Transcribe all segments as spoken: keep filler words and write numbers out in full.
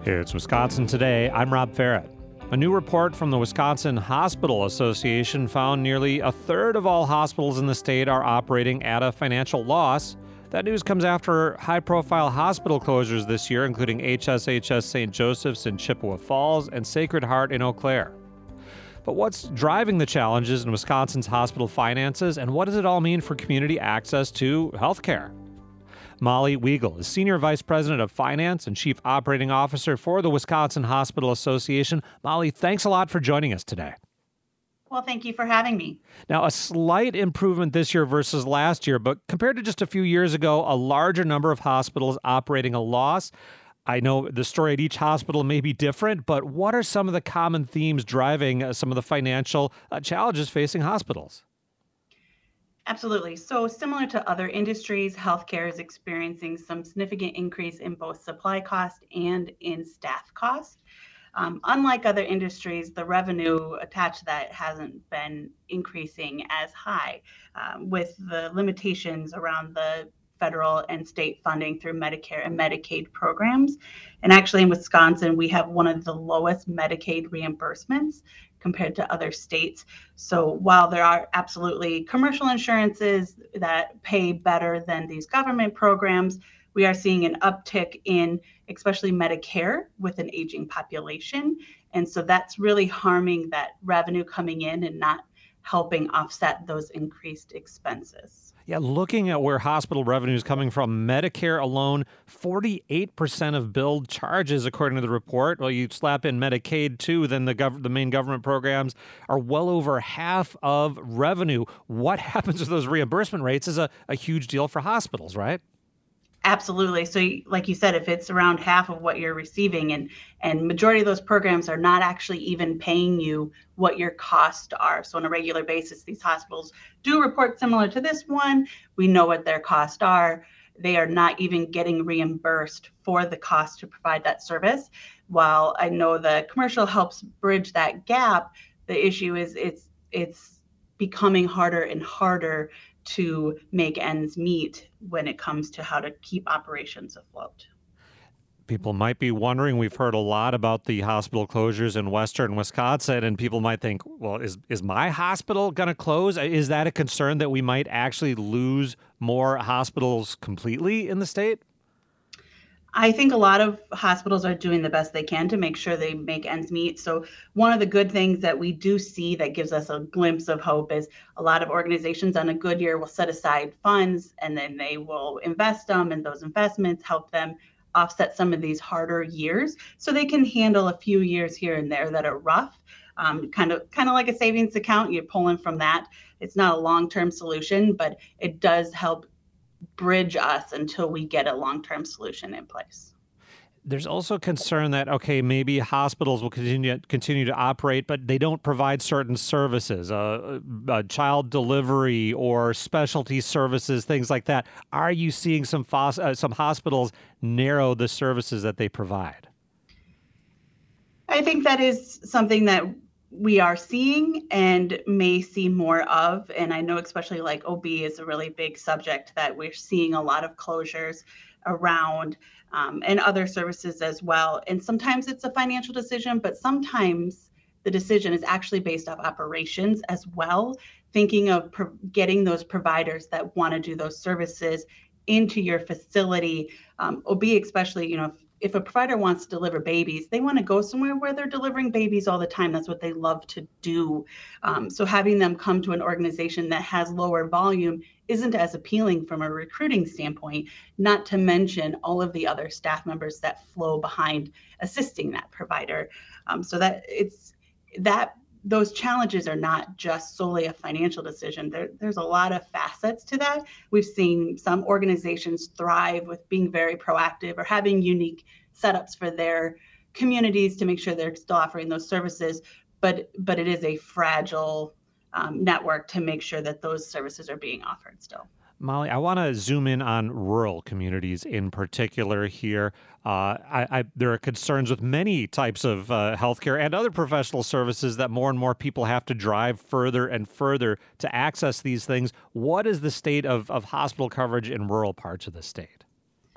It's Wisconsin Today. I'm Rob Farrett. A new report from the Wisconsin Hospital Association found nearly a third of all hospitals in the state are operating at a financial loss. That news comes after high-profile hospital closures this year, including H S H S Saint Joseph's in Chippewa Falls and Sacred Heart in Eau Claire. But what's driving the challenges in Wisconsin's hospital finances, and what does it all mean for community access to health care? Molly Weigel is Senior Vice President of Finance and Chief Operating Officer for the Wisconsin Hospital Association. Molly, thanks a lot for joining us today. Well, thank you for having me. Now, a slight improvement this year versus last year, but compared to just a few years ago, a larger number of hospitals operating a loss. I know the story at each hospital may be different, but what are some of the common themes driving uh, some of the financial uh, challenges facing hospitals? Absolutely. So similar to other industries, healthcare is experiencing some significant increase in both supply cost and in staff cost. Um, unlike other industries, the revenue attached to that hasn't been increasing as high um, with the limitations around the federal and state funding through Medicare and Medicaid programs. And actually in Wisconsin, we have one of the lowest Medicaid reimbursements compared to other states. So while there are absolutely commercial insurances that pay better than these government programs, we are seeing an uptick in especially Medicare with an aging population. And so that's really harming that revenue coming in and not helping offset those increased expenses. Yeah, looking at where hospital revenue is coming from, Medicare alone, forty-eight percent of billed charges, according to the report. Well, you slap in Medicaid, too, then the gov- the main government programs are well over half of revenue. What happens with those reimbursement rates is a, a huge deal for hospitals, right? Absolutely. So like you said, if it's around half of what you're receiving and and majority of those programs are not actually even paying you what your costs are. So on a regular basis, these hospitals do report similar to this one. We know what their costs are. They are not even getting reimbursed for the cost to provide that service. While I know the commercial helps bridge that gap, the issue is it's it's becoming harder and harder to make ends meet when it comes to how to keep operations afloat. People might be wondering, we've heard a lot about the hospital closures in western Wisconsin, and people might think, well, is, is my hospital going to close? Is that a concern that we might actually lose more hospitals completely in the state? I think a lot of hospitals are doing the best they can to make sure they make ends meet. So one of the good things that we do see that gives us a glimpse of hope is a lot of organizations on a good year will set aside funds and then they will invest them, and those investments help them offset some of these harder years so they can handle a few years here and there that are rough. Um, kind of kind of like a savings account, you're pulling from that. It's not a long-term solution, but it does help bridge us until we get a long-term solution in place. There's also concern that, okay, maybe hospitals will continue continue to operate, but they don't provide certain services, uh, uh, child delivery or specialty services, things like that. Are you seeing some fos- uh, some hospitals narrow the services that they provide? I think that is something that we are seeing and may see more of. And I know especially like O B is a really big subject that we're seeing a lot of closures around um, and other services as well. And sometimes it's a financial decision, but sometimes the decision is actually based off operations as well, thinking of pro- getting those providers that want to do those services into your facility. Um, O B especially, you know, if, if a provider wants to deliver babies, they want to go somewhere where they're delivering babies all the time. That's what they love to do. Um, so having them come to an organization that has lower volume isn't as appealing from a recruiting standpoint, not to mention all of the other staff members that flow behind assisting that provider. Um, so that it's that those challenges are not just solely a financial decision. There, there's a lot of facets to that. We've seen some organizations thrive with being very proactive or having unique setups for their communities to make sure they're still offering those services, but but it is a fragile um, network to make sure that those services are being offered still. Molly, I want to zoom in on rural communities in particular here. Uh, I, I, there are concerns with many types of uh, healthcare and other professional services that more and more people have to drive further and further to access these things. What is the state of, of hospital coverage in rural parts of the state?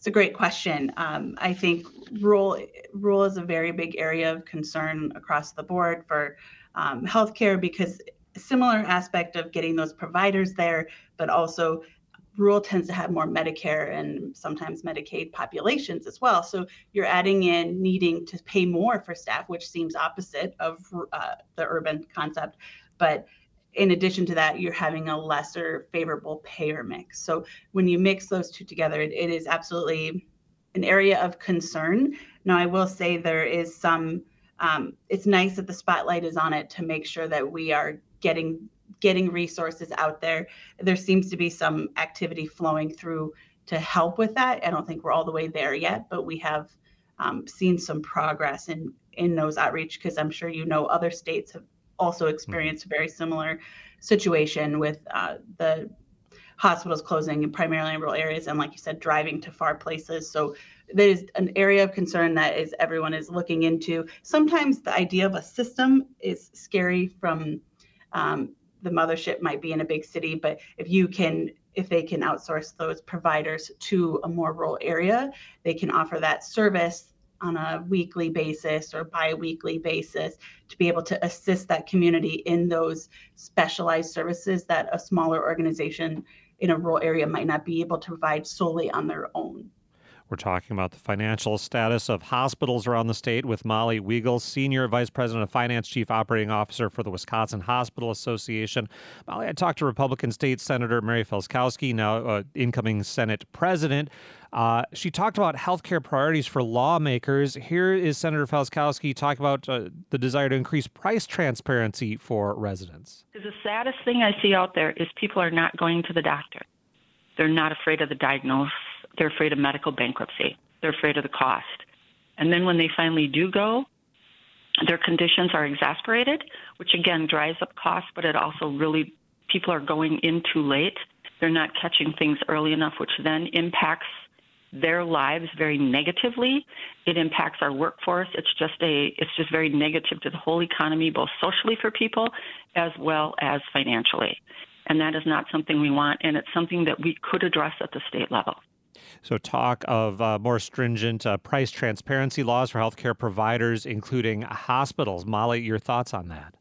It's a great question. Um, I think rural rural is a very big area of concern across the board for um, healthcare because similar aspect of getting those providers there, but also rural tends to have more Medicare and sometimes Medicaid populations as well. So you're adding in needing to pay more for staff, which seems opposite of uh, the urban concept. But in addition to that, you're having a lesser favorable payer mix. So when you mix those two together, it, it is absolutely an area of concern. Now, I will say there is some, um, it's nice that the spotlight is on it to make sure that we are getting getting resources out there. There seems to be some activity flowing through to help with that. I don't think we're all the way there yet, but we have um, seen some progress in, in those outreach because I'm sure you know other states have also experienced a very similar situation with uh, the hospitals closing and primarily in rural areas and, like you said, driving to far places. So there's an area of concern that is everyone is looking into. Sometimes the idea of a system is scary from um, the mothership might be in a big city, but if you can, if they can outsource those providers to a more rural area, they can offer that service on a weekly basis or bi-weekly basis to be able to assist that community in those specialized services that a smaller organization in a rural area might not be able to provide solely on their own. We're talking about the financial status of hospitals around the state with Molly Weigel, Senior Vice President of Finance, Chief Operating Officer for the Wisconsin Hospital Association. Molly, I talked to Republican State Senator Mary Felskowski, now uh, incoming Senate President. Uh, she talked about healthcare priorities for lawmakers. Here is Senator Felskowski talking about uh, the desire to increase price transparency for residents. The saddest thing I see out there is people are not going to the doctor. They're not afraid of the diagnosis. They're afraid of medical bankruptcy. They're afraid of the cost. And then when they finally do go, their conditions are exasperated, which again drives up costs, but it also really, people are going in too late. They're not catching things early enough, which then impacts their lives very negatively. It impacts our workforce. It's just a, it's just very negative to the whole economy, both socially for people as well as financially. And that is not something we want, and it's something that we could address at the state level. So talk of uh, more stringent uh, price transparency laws for healthcare providers, including hospitals. Molly, your thoughts on that?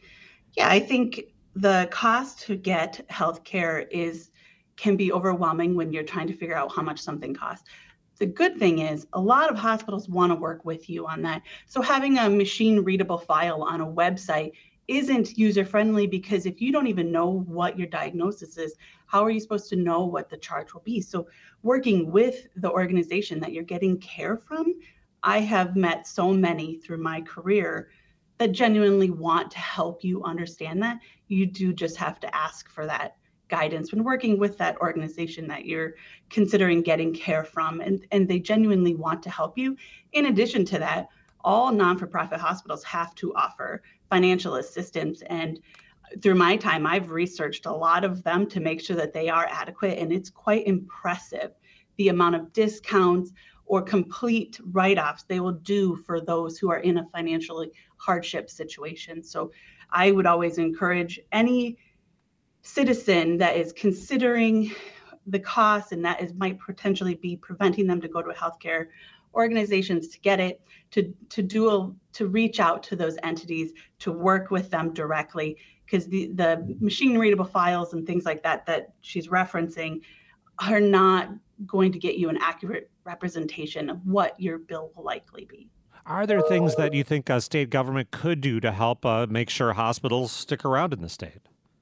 Yeah, I think the cost to get healthcare is can be overwhelming when you're trying to figure out how much something costs. The good thing is a lot of hospitals want to work with you on that. So having a machine readable file on a website isn't user-friendly because if you don't even know what your diagnosis is, how are you supposed to know what the charge will be? So working with the organization that you're getting care from, I have met so many through my career that genuinely want to help you understand that. You do just have to ask for that guidance when working with that organization that you're considering getting care from, and, and they genuinely want to help you. In addition to that, all non-for-profit hospitals have to offer financial assistance. And through my time, I've researched a lot of them to make sure that they are adequate. And it's quite impressive the amount of discounts or complete write-offs they will do for those who are in a financial hardship situation. So I would always encourage any citizen that is considering the cost and that is might potentially be preventing them to go to a healthcare organizations to get it, to to do a, to reach out to those entities, to work with them directly, because the the machine readable files and things like that that she's referencing are not going to get you an accurate representation of what your bill will likely be. Are there things that you think a state government could do to help uh, make sure hospitals stick around in the state?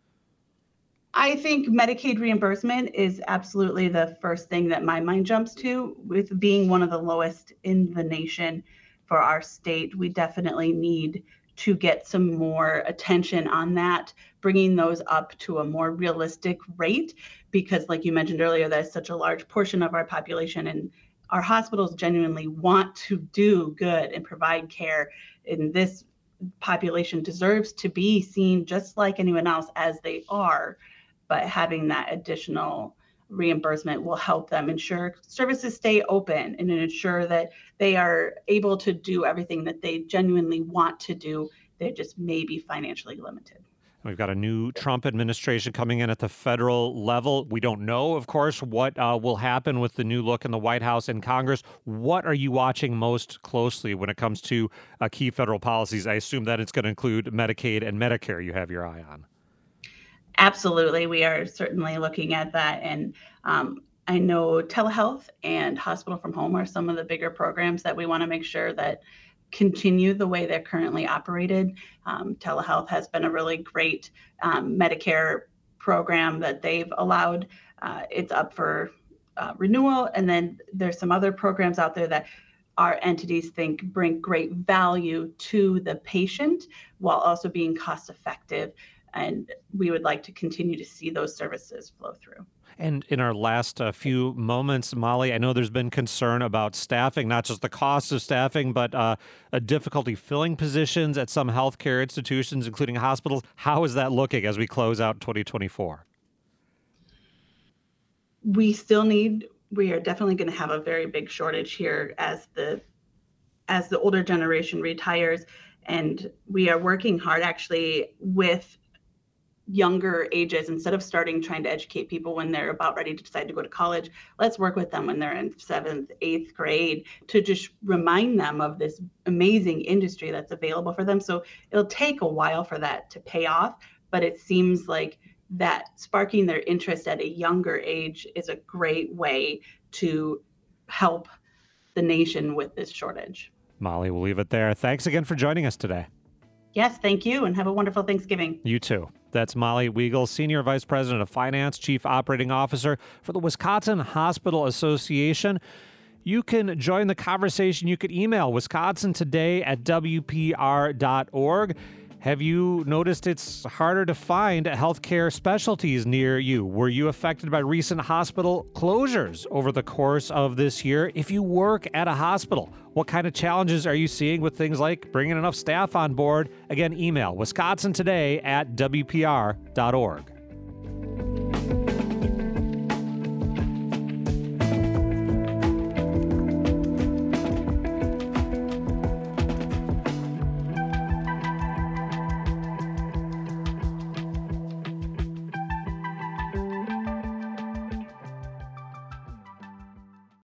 I think Medicaid reimbursement is absolutely the first thing that my mind jumps to. With being one of the lowest in the nation for our state, we definitely need to get some more attention on that, bringing those up to a more realistic rate, because like you mentioned earlier, that's such a large portion of our population, and our hospitals genuinely want to do good and provide care. And this population deserves to be seen just like anyone else as they are. But having that additional reimbursement will help them ensure services stay open and ensure that they are able to do everything that they genuinely want to do. They just may be financially limited. We've got a new Trump administration coming in at the federal level. We don't know, of course, what uh, will happen with the new look in the White House and Congress. What are you watching most closely when it comes to uh, key federal policies? I assume that it's going to include Medicaid and Medicare you have your eye on. Absolutely. We are certainly looking at that. And um, I know telehealth and hospital from home are some of the bigger programs that we want to make sure that continue the way they're currently operated. Um, telehealth has been a really great um, Medicare program that they've allowed. Uh, it's up for uh, renewal. And then there's some other programs out there that our entities think bring great value to the patient while also being cost effective. And we would like to continue to see those services flow through. And in our last uh, few moments, Molly, I know there's been concern about staffing, not just the cost of staffing, but uh, a difficulty filling positions at some healthcare institutions, including hospitals. How is that looking as we close out twenty twenty-four? We still need, we are definitely going to have a very big shortage here as the as the older generation retires. And we are working hard actually with younger ages. Instead of starting trying to educate people when they're about ready to decide to go to college, let's work with them when they're in seventh, eighth grade to just remind them of this amazing industry that's available for them. So it'll take a while for that to pay off, but it seems like that sparking their interest at a younger age is a great way to help the nation with this shortage. Molly, we'll leave it there. Thanks again for joining us today. Yes, thank you, and have a wonderful Thanksgiving. You too. That's Molly Weigel, Senior Vice President of Finance, Chief Operating Officer for the Wisconsin Hospital Association. You can join the conversation. You could email wisconsin today at w p r dot org. Have you noticed it's harder to find healthcare specialties near you? Were you affected by recent hospital closures over the course of this year? If you work at a hospital, what kind of challenges are you seeing with things like bringing enough staff on board? Again, email wisconsin today at w p r dot org.